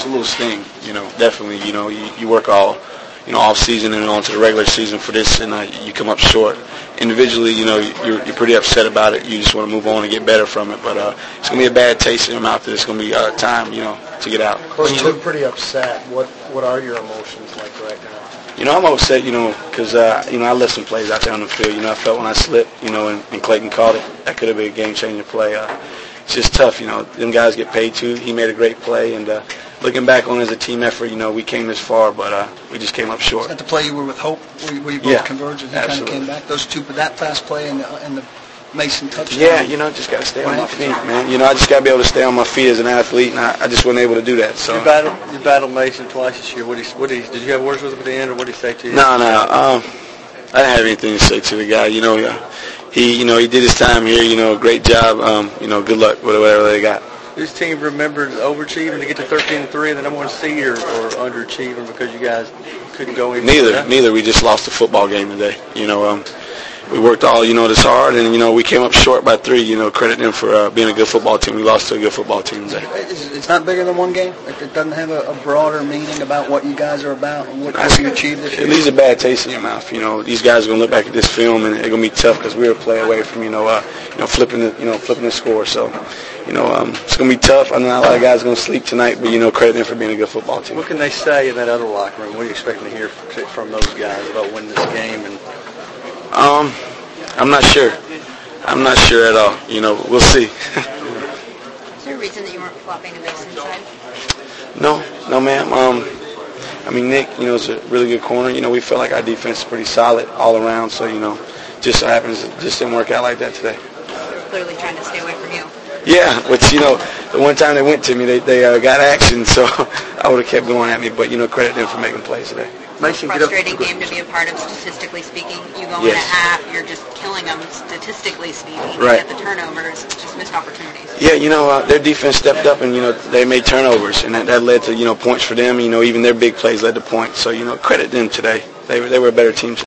a little sting, definitely. You work all, off season and on to the regular season for this, and you come up short. Individually, you're pretty upset about it. You just want to move on and get better from it. But it's going to be a bad taste in your mouth. It's going to be time, to get out. Coach, you look pretty upset. What are your emotions like right now? I'm upset, because, I left some plays out there on the field. I felt when I slipped, and Clayton caught it, that could have been a game-changing play. It's just tough, them guys get paid too. He made a great play, and looking back on it as a team effort, we came this far, but we just came up short. Is that the play you were with Hope, where you both converged and kind of came back? Those two, that fast play and the Mason touchdown? Yeah, just got to stay on my feet, man. I just got to be able to stay on my feet as an athlete, and I just wasn't able to do that. So you battled Mason twice this year. Did you have words with him at the end, or what did he say to you? No. I didn't have anything to say to the guy. He did his time here. Great job. Good luck with whatever they got. This team remembered overachieving to get to 13-3 and the number one seed, or underachieving because you guys couldn't go any further? Neither. We just lost the football game today. We worked all, this hard, and, we came up short by 3. Credit them for being a good football team. We lost to a good football team today. It's not bigger than one game? It doesn't have a broader meaning about what you guys are about and what you achieved this year? It leaves a bad taste in your mouth. These guys are going to look back at this film, and it's going to be tough because we were a play away from, flipping the score. So, it's going to be tough. I know a lot of guys are going to sleep tonight, but, credit them for being a good football team. What can they say in that other locker room? What are you expecting to hear from those guys about winning this game? And I'm not sure. I'm not sure at all. We'll see. Is there a reason that you weren't flopping in this inside? No, ma'am. Nick, is a really good corner. We feel like our defense is pretty solid all around. So, just so happens it just didn't work out like that today. They were clearly trying to stay away from you. Yeah, which, the one time they went to me, they got action, so I would have kept going at me. But, credit them for making plays today. It's a frustrating game to be a part of, statistically speaking. You go in a half, you're just killing them, statistically speaking. Right. You get the turnovers, just missed opportunities. Yeah, their defense stepped up and, they made turnovers, and that led to, points for them. Even their big plays led to points. So, credit them today. They were a better team.